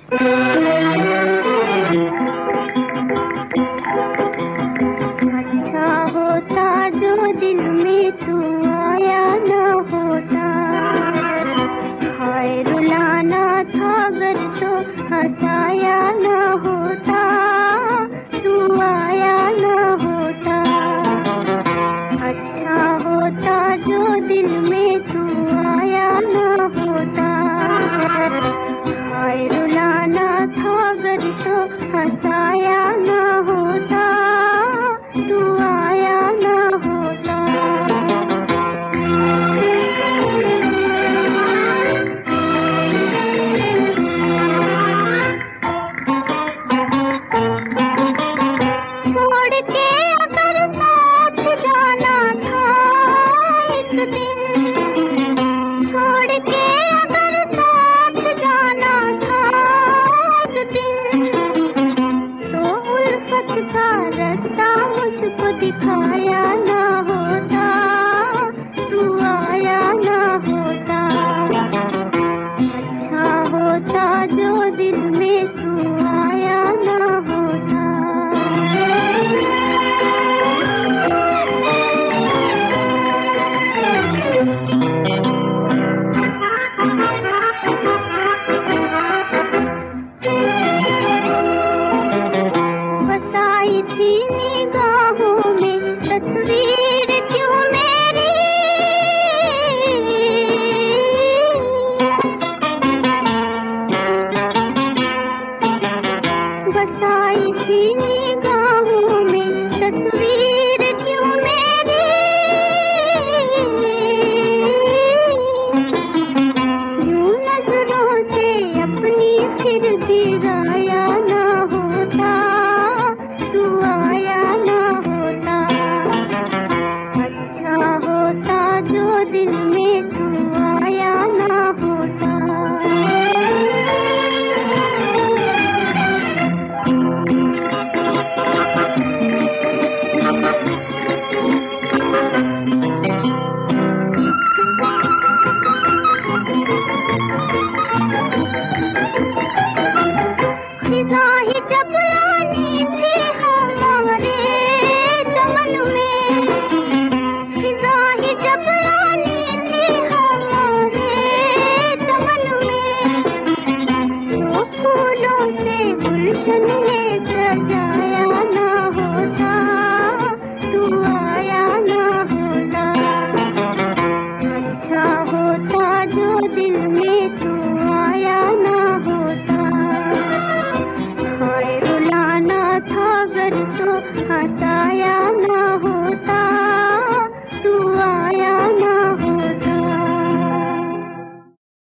अच्छा होता जो दिल में तू आया न होता, हाय रुलाना था अगर तो हंसाया न होता, तू आया न होता। अच्छा होता जो दिल में तू आया न होता, हाय रुलाना था अगर तो हंसाया न होता, तू आया न होता। छोड़ के अगर साथ जाना था एक दिन, छोड़ के अगर साथ जाना था एक दिन, तो उल्फत का रास्ता मुझको दिखाया ना होता, तू आया ना होता। अच्छा होता जो दिल में तू आया ना होता। बसाई थी निगाहों में तस्वीर क्यों मेरी, बसाई थी निगाहों में तस्वीर क्यों मेरी, यूं नजरों से अपनी फिर गिराया ना होता, तू आया ना होता। अच्छा होता जो दिल में तू आया ना होता। फिजा ही जब रानी थी हमारे चमन में, फिजा ही जब रानी थी हमारे चमन में, तो फूलों से गुलशन ये सजाया ना होता, तू आया ना होता। अच्छा होता जो दिल में तू